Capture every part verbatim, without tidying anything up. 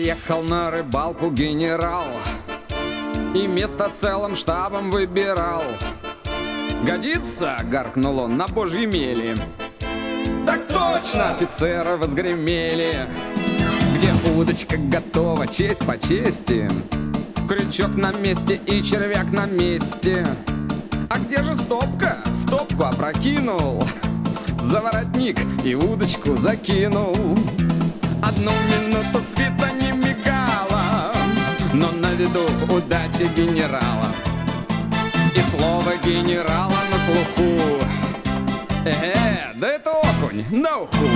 Поехал на рыбалку генерал и место целым штабом выбирал. «Годится?» — гаркнул он, — «на божьей мели». «Так точно!» — офицеры возгремели. Где удочка готова, честь по чести, крючок на месте и червяк на месте. А где же стопка? Стопку опрокинул, за воротник и удочку закинул. Одну минуту света не мигала, но на виду удача генерала. И слово генерала на слуху. Э, да это окунь на уху.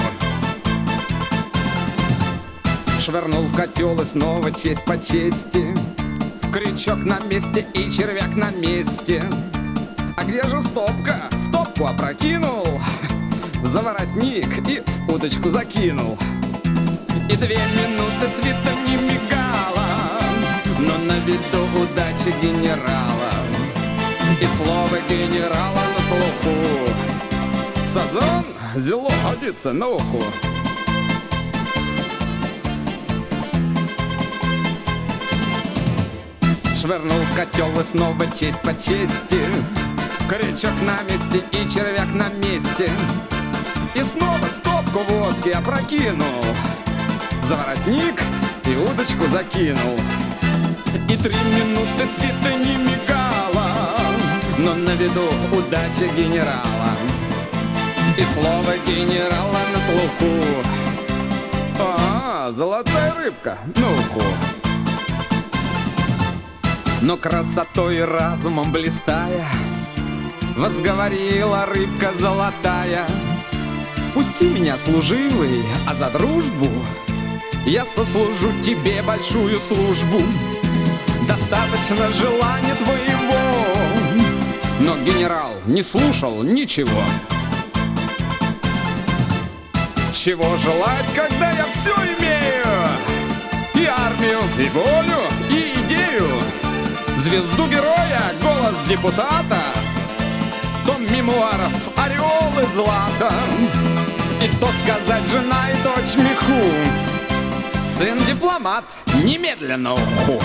Швырнул в котел и снова честь по чести, крючок на месте и червяк на месте. А где же стопка? Стопку опрокинул, за воротник и удочку закинул. И две минуты света не мигала, но на виду удача генерала. И слово генерала на слуху. Сазан зело годится на уху. Швырнул в котел и снова честь по чести, крючок на месте и червяк на месте. И снова стопку водки опрокинул, за воротник и удочку закинул. И три минуты света не мигала, но на виду удача генерала. И слово генерала на слуху. А, золотая рыбка на уху. Но красотой и разумом блистая, возговорила рыбка золотая: «Пусти меня, служивый, а за дружбу я сослужу тебе большую службу. Достаточно желания твоего». Но генерал не слушал ничего. «Чего желать, когда я все имею? И армию, и волю, и идею, звезду героя, голос депутата, том мемуаров, ореол и злато. И что сказать, жена и дочь меху, сын дипломат, немедленно уху».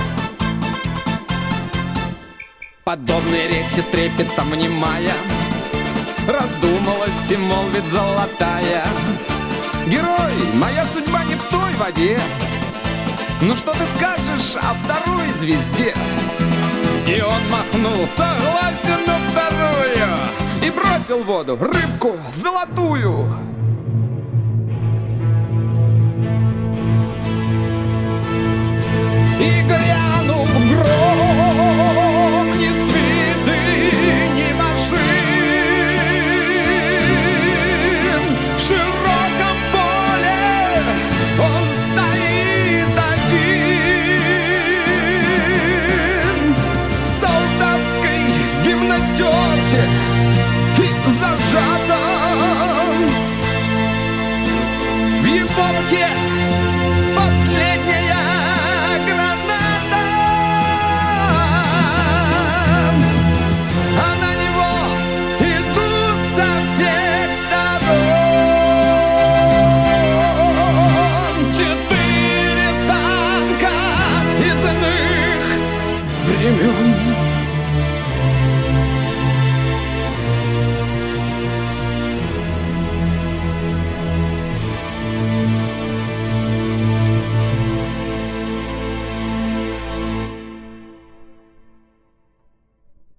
Подобные речи с трепетом внимая, раздумалась и молвит золотая: «Герой, моя судьба не в той воде. Ну что ты скажешь о второй звезде?» И он махнул: «Согласен на вторую», и бросил в воду рыбку золотую. И грянул гром, ни свиты, ни машин. В широком поле он стоит один, в солдатской гимнастерке и зажатом в его руке